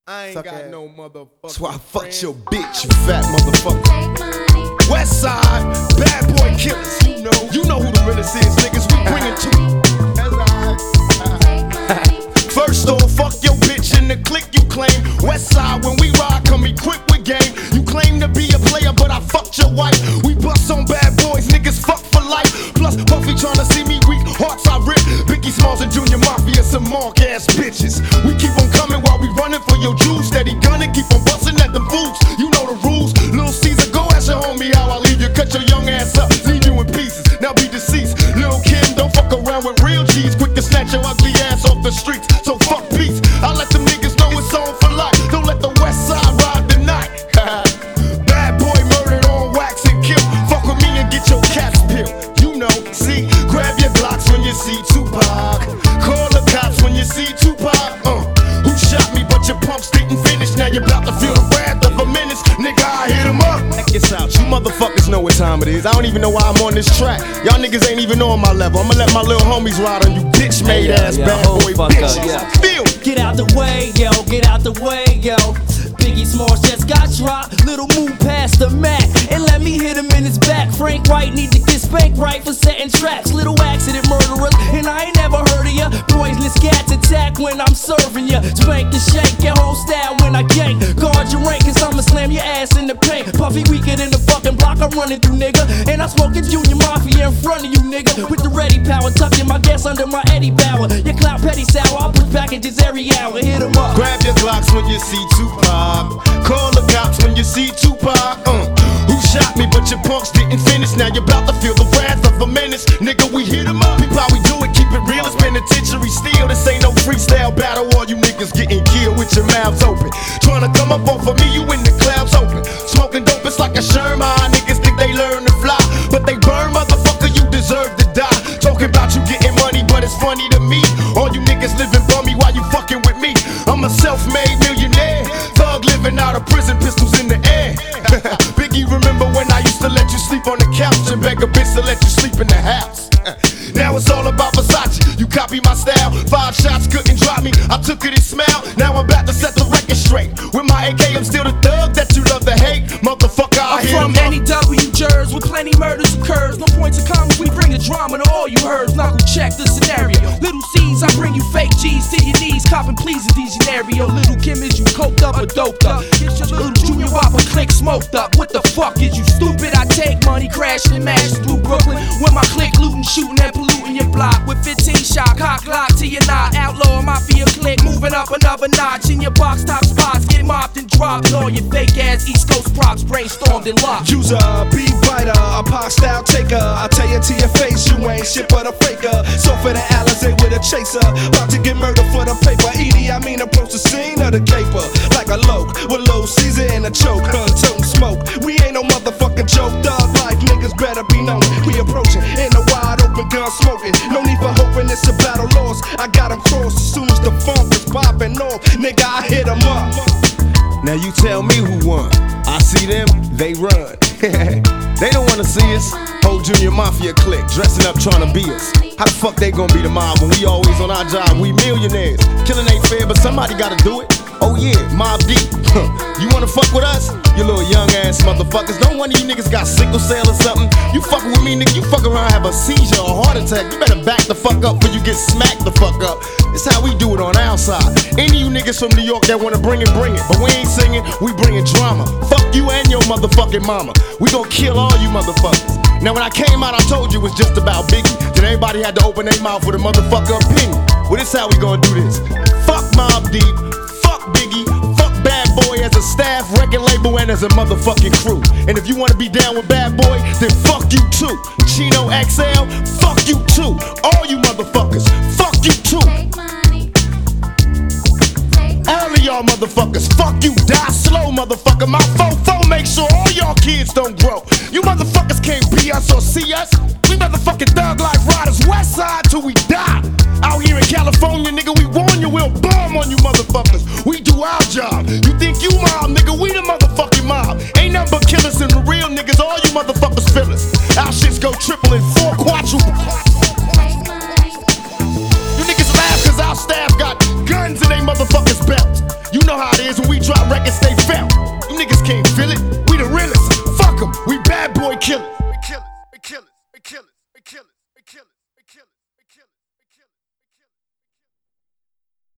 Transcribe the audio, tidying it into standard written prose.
I ain't got no motherfucker. That's why I fucked your bitch, you fat motherfucker. West side, bad boy killers. You know who the realest is, niggas. We bring it to you. First off, fuck your bitch in the clique you claim. West side, when we ride, come equipped with game. You claim to be a player, but I fucked your wife. We bust on bad boys, niggas fuck for life. Plus, Puffy tryna see me weak, hearts I rip. Biggie Smalls and Junior Mafia, some mark ass bitches. We keep on coming while we running for your juice. Steady gunning, keep on busting at them fools. You know the rules. Lil Caesar, go ask your homie how I leave you. Cut your young ass up, leave you in pieces. Now be deceased. Lil Kim, don't fuck around with real G's. Quick to snatch your ugly ass off the streets. So fuck peace. I let them niggas know it's on for life. Don't let the West Side ride the night. Bad boy murdered on wax and kill. Fuck with me and get your cats peeled. You know, see, grab your Glocks when you see Tupac. Call the cops when you see Tupac. Who shot me but your pumps didn't finish. Now you're about to feel the wrath of a menace. Nigga, I hit him up. Check this out, you motherfuckers know what time it is. I don't even know why I'm on this track. Y'all niggas ain't even on my level. I'ma let my little homies ride on you bitch made ass bad boy bitches. Feel. Get out the way, yo, get out the way, yo. Biggie Smalls just got dropped. Little move past the Mac and let me hit him in his back. Frank White need to get spanked right for setting traps. Little accident murderers, and I ain't never heard of ya. Poisonous cats attack when I'm serving ya. Spank and shake your whole style when I gank. Guard your rank, cause I'ma slam your ass in the paint. Puffy weaker than the fucking block I'm running through, nigga. And I'm smoking Junior Mafia in front of you, nigga. With the ready power, tucking my gas under my Eddie Bauer. Your clout petty sour, I'll push packages every hour. Hit 'em up. Grab your Glocks when you see Tupac. Call the cops when you see Tupac. Who shot me but your punks didn't finish. Now you're about to feel the wrath of a menace. Nigga, we hit 'em up. People how we do it, keep it real. It's penitentiary steel. This ain't no freestyle battle. All you niggas getting killed with your mouths open. Tryna come up off of me, you in the clouds open. Smoking dope, it's like a Sherman. Niggas think they learn to fly, but they burn, motherfucker, you deserve to die. Talking about you getting money, but it's funny to me. All you niggas living bummy while you fucking with me. I'm a self-made millionaire. Thug living out of prison, pistols in the air. Biggie, remember when I used to let you sleep on the couch and beg a bitch to let you sleep in the house? Now it's all about Versace. You copy my style. 5 shots couldn't drop me. I took it and smiled. Now I'm about to set the record straight. With my AK, I'm still the thug that you love to hate. Motherfucker, I'm from NEW Jers with plenty murders occurs. No points of comments, we bring the drama to all you heard. Knuckle check the scenario. Little C's, I bring you fake G's to your knees. Copping please in these scenario. Little Kim, is you coked up or doped up? Get your little Junior Whopper click smoked up. What the fuck is you stupid? I take money, crashing and mashing through Brooklyn. With my clique looting, shooting and polluting your block. With 15 shot, cock lock to your knot. Outlaw mafia clique, moving up another notch. In your box top spots, get mopped and dropped. And all your fake ass East Coast props brainstormed and locked. User, beat biter, a pop style taker. I tell you to your face, you ain't shit but a faker. So for the Alizé with a chaser, about to get murdered for the paper. Edie, I mean approach the scene of the caper like a loke with Lil Caesar in a choke, toting smoke. We ain't no motherfucking joke, thug life niggas better be known. We approaching in a wide open gun smoking. No need for hoping it's a battle lost. I got 'em crossed as soon as the funk is popping off. Nigga, I hit 'em up. Now you tell me who won. I see them, they run. They don't wanna see us. Whole Junior Mafia clique dressing up trying to be us. How the fuck they gonna be the mob when we always on our job? We millionaires. Killing ain't fair, but somebody gotta do it. Oh yeah, Mob Deep. You wanna fuck with us? You little young ass motherfuckers. Don't one of you niggas got sickle cell or something. You fucking with me, nigga, you fuck around, have a seizure or a heart attack. You better back the fuck up before you get smacked the fuck up. It's how we do it on our side. Any of you niggas from New York that wanna bring it, bring it. But we ain't singing, we bringing drama. Fuck you and your motherfucking mama. We gon' kill all you motherfuckers. Now when I came out, I told you it was just about Biggie. Then everybody had to open their mouth with a motherfucker opinion. Well, this how we gonna do this. Fuck Mobb Deep, fuck Biggie, fuck Bad Boy as a staff, record label, and as a motherfucking crew. And if you wanna be down with Bad Boy, then fuck you too. Chino XL, fuck you too. All you motherfuckers, fuck you too. All of y'all motherfuckers, fuck you, die slow, motherfucker. My fofo make sure all y'all kids don't grow. You motherfuckers can't be us or see us. We motherfucking thug life riders, West Side till we die. Out here in California, nigga, we warn you, we'll bomb on you motherfuckers. We do our job. You think you mob, nigga, we the motherfucking mob. Ain't nothing but killers and the real niggas, all you motherfuckers feel us. Our shits go triple and 4 quadruple. You niggas laugh cause our staff got guns in they motherfuckers' belts. You know how about it is when we drop records, they felt. You niggas can't feel it. We the realest. Fuck 'em. We bad boy killers. We killers. We killers. We killers. We killers. We killers. We killers.